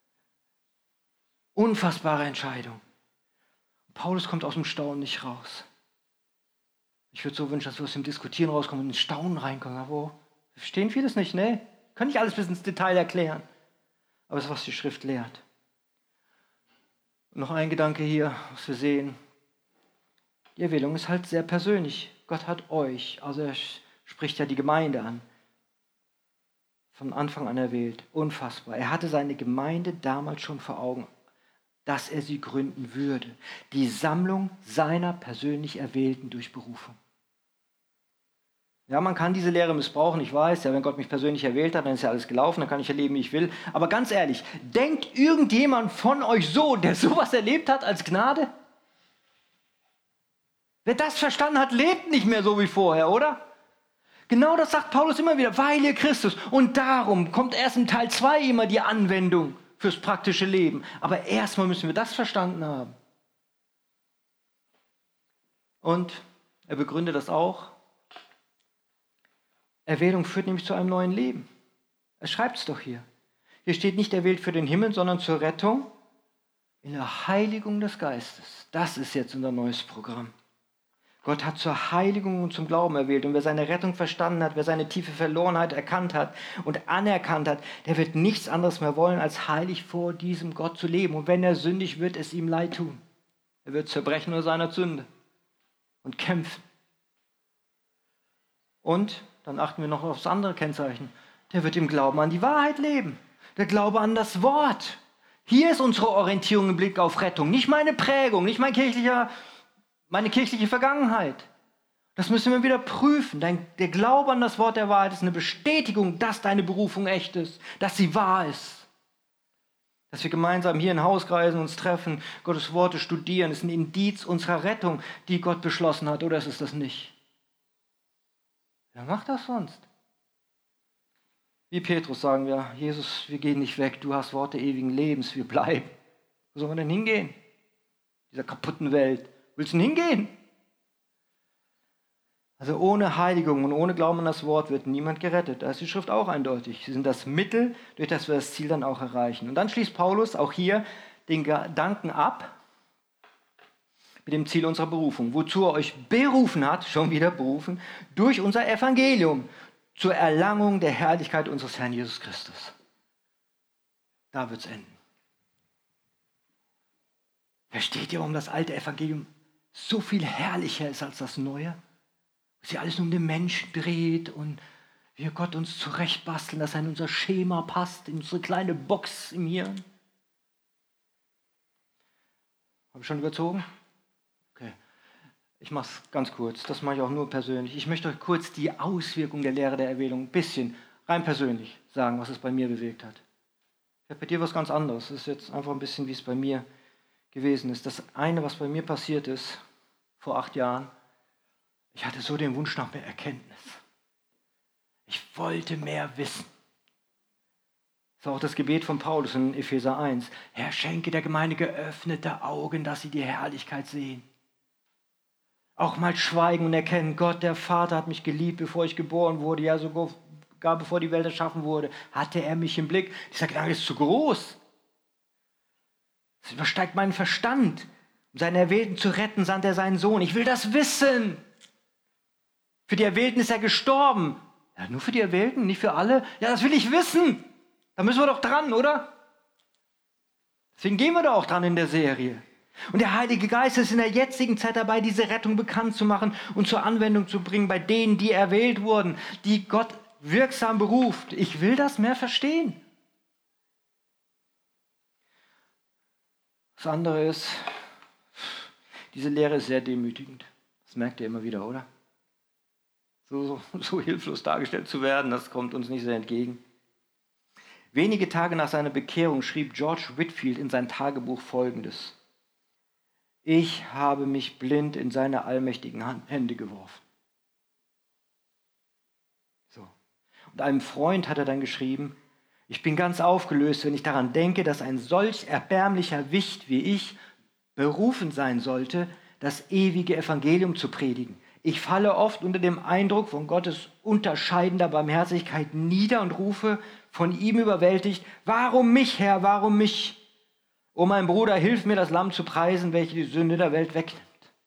Unfassbare Entscheidung. Paulus kommt aus dem Staunen nicht raus. Ich würde so wünschen, dass wir aus dem Diskutieren rauskommen und ins Staunen reinkommen. Aber wir verstehen vieles nicht, ne? Kann nicht alles bis ins Detail erklären. Aber es ist, was die Schrift lehrt. Und noch ein Gedanke hier, was wir sehen. Die Erwählung ist halt sehr persönlich. Gott hat euch, also er spricht ja die Gemeinde an, von Anfang an erwählt. Unfassbar. Er hatte seine Gemeinde damals schon vor Augen, dass er sie gründen würde. Die Sammlung seiner persönlich Erwählten durch Berufung. Ja, man kann diese Lehre missbrauchen, ich weiß, ja, wenn Gott mich persönlich erwählt hat, dann ist ja alles gelaufen, dann kann ich ja leben, wie ich will. Aber ganz ehrlich, denkt irgendjemand von euch so, der sowas erlebt hat als Gnade? Wer das verstanden hat, lebt nicht mehr so wie vorher, oder? Genau das sagt Paulus immer wieder, weil ihr Christus. Und darum kommt erst im Teil 2 immer die Anwendung fürs praktische Leben. Aber erstmal müssen wir das verstanden haben. Und er begründet das auch. Erwählung führt nämlich zu einem neuen Leben. Er schreibt es doch hier. Hier steht nicht erwählt für den Himmel, sondern zur Rettung in der Heiligung des Geistes. Das ist jetzt unser neues Programm. Gott hat zur Heiligung und zum Glauben erwählt. Und wer seine Rettung verstanden hat, wer seine tiefe Verlorenheit erkannt hat und anerkannt hat, der wird nichts anderes mehr wollen, als heilig vor diesem Gott zu leben. Und wenn er sündig wird, es ihm leid tun. Er wird zerbrechen nur seiner Sünde und kämpfen. Und dann achten wir noch auf das andere Kennzeichen. Der wird im Glauben an die Wahrheit leben. Der Glaube an das Wort. Hier ist unsere Orientierung im Blick auf Rettung. Nicht meine Prägung, nicht meine kirchliche Vergangenheit. Das müssen wir wieder prüfen. Der Glaube an das Wort der Wahrheit ist eine Bestätigung, dass deine Berufung echt ist, dass sie wahr ist. Dass wir gemeinsam hier in Hauskreisen uns treffen, Gottes Worte studieren, ist ein Indiz unserer Rettung, die Gott beschlossen hat, oder ist es das nicht? Wer macht das sonst? Wie Petrus sagen wir, Jesus, wir gehen nicht weg, du hast Worte ewigen Lebens, wir bleiben. Wo sollen wir denn hingehen? In dieser kaputten Welt. Willst du denn hingehen? Also ohne Heiligung und ohne Glauben an das Wort wird niemand gerettet. Da ist die Schrift auch eindeutig. Sie sind das Mittel, durch das wir das Ziel dann auch erreichen. Und dann schließt Paulus auch hier den Gedanken ab mit dem Ziel unserer Berufung. Wozu er euch berufen hat, schon wieder berufen, durch unser Evangelium zur Erlangung der Herrlichkeit unseres Herrn Jesus Christus. Da wird es enden. Versteht ihr, warum das alte Evangelium so viel herrlicher ist als das neue? Dass sich alles nur um den Menschen dreht und wir Gott uns zurechtbasteln, dass er in unser Schema passt, in unsere kleine Box im Hirn. Habe ich schon überzogen? Okay. Ich mache es ganz kurz, das mache ich auch nur persönlich. Ich möchte euch kurz die Auswirkung der Lehre der Erwählung ein bisschen rein persönlich sagen, was es bei mir bewegt hat. Ich habe bei dir was ganz anderes. Das ist jetzt einfach ein bisschen, wie es bei mir gewesen ist. Das eine, was bei mir passiert ist, vor 8 Jahren, ich hatte so den Wunsch nach mehr Erkenntnis. Ich wollte mehr wissen. Das war auch das Gebet von Paulus in Epheser 1. Herr, schenke der Gemeinde geöffnete Augen, dass sie die Herrlichkeit sehen. Auch mal schweigen und erkennen, Gott, der Vater hat mich geliebt, bevor ich geboren wurde, ja sogar bevor die Welt erschaffen wurde, hatte er mich im Blick. Dieser Gedanke ist zu groß. Es übersteigt meinen Verstand. Um seine Erwählten zu retten, sandte er seinen Sohn. Ich will das wissen. Für die Erwählten ist er gestorben. Ja, nur für die Erwählten, nicht für alle? Ja, das will ich wissen. Da müssen wir doch dran, oder? Deswegen gehen wir da auch dran in der Serie. Und der Heilige Geist ist in der jetzigen Zeit dabei, diese Rettung bekannt zu machen und zur Anwendung zu bringen bei denen, die erwählt wurden, die Gott wirksam beruft. Ich will das mehr verstehen. Das andere ist, diese Lehre ist sehr demütigend. Das merkt ihr immer wieder, oder? So hilflos dargestellt zu werden, das kommt uns nicht sehr entgegen. Wenige Tage nach seiner Bekehrung schrieb George Whitefield in sein Tagebuch Folgendes. Ich habe mich blind in seine allmächtigen Hände geworfen. So. Und einem Freund hat er dann geschrieben, ich bin ganz aufgelöst, wenn ich daran denke, dass ein solch erbärmlicher Wicht wie ich berufen sein sollte, das ewige Evangelium zu predigen. Ich falle oft unter dem Eindruck von Gottes unterscheidender Barmherzigkeit nieder und rufe, von ihm überwältigt, warum mich, Herr, warum mich? O mein Bruder, hilf mir, das Lamm zu preisen, welches die Sünde der Welt wegnimmt.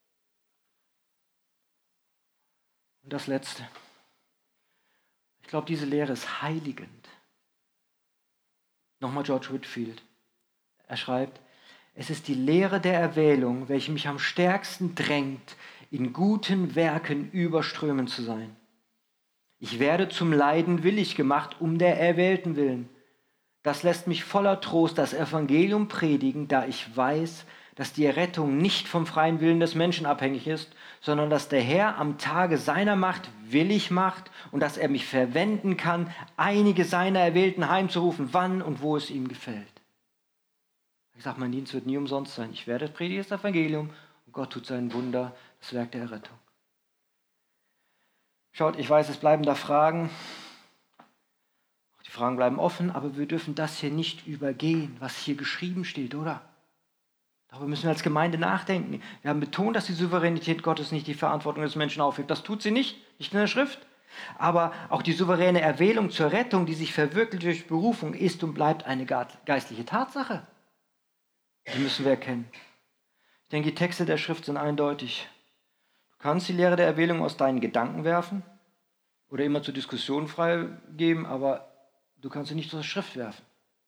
Und das Letzte. Ich glaube, diese Lehre ist heiligend. Nochmal George Whitefield. Er schreibt, es ist die Lehre der Erwählung, welche mich am stärksten drängt, in guten Werken überströmend zu sein. Ich werde zum Leiden willig gemacht, um der Erwählten willen. Das lässt mich voller Trost das Evangelium predigen, da ich weiß, dass die Errettung nicht vom freien Willen des Menschen abhängig ist, sondern dass der Herr am Tage seiner Macht willig macht und dass er mich verwenden kann, einige seiner Erwählten heimzurufen, wann und wo es ihm gefällt. Ich sage, mein Dienst wird nie umsonst sein. Ich werde predigen das Evangelium und Gott tut sein Wunder, das Werk der Errettung. Schaut, ich weiß, es bleiben da Fragen. Die Fragen bleiben offen, aber wir dürfen das hier nicht übergehen, was hier geschrieben steht, oder? Darüber müssen wir als Gemeinde nachdenken. Wir haben betont, dass die Souveränität Gottes nicht die Verantwortung des Menschen aufhebt. Das tut sie nicht in der Schrift. Aber auch die souveräne Erwählung zur Rettung, die sich verwirklicht durch Berufung, ist und bleibt eine geistliche Tatsache. Die müssen wir erkennen. Ich denke, die Texte der Schrift sind eindeutig. Du kannst die Lehre der Erwählung aus deinen Gedanken werfen oder immer zur Diskussion freigeben, aber du kannst sie nicht aus der Schrift werfen.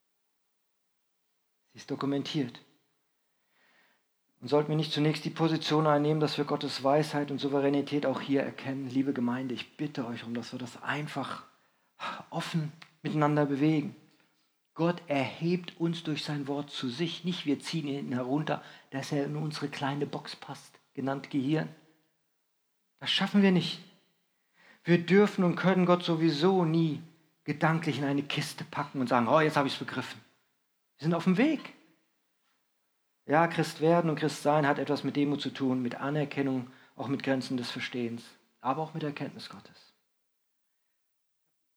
Sie ist dokumentiert. Und sollten wir nicht zunächst die Position einnehmen, dass wir Gottes Weisheit und Souveränität auch hier erkennen? Liebe Gemeinde, ich bitte euch um, dass wir das einfach offen miteinander bewegen. Gott erhebt uns durch sein Wort zu sich, nicht wir ziehen ihn herunter, dass er in unsere kleine Box passt, genannt Gehirn. Das schaffen wir nicht. Wir dürfen und können Gott sowieso nie gedanklich in eine Kiste packen und sagen, oh, jetzt habe ich es begriffen. Wir sind auf dem Weg. Ja, Christ werden und Christ sein hat etwas mit Demut zu tun, mit Anerkennung, auch mit Grenzen des Verstehens, aber auch mit Erkenntnis Gottes.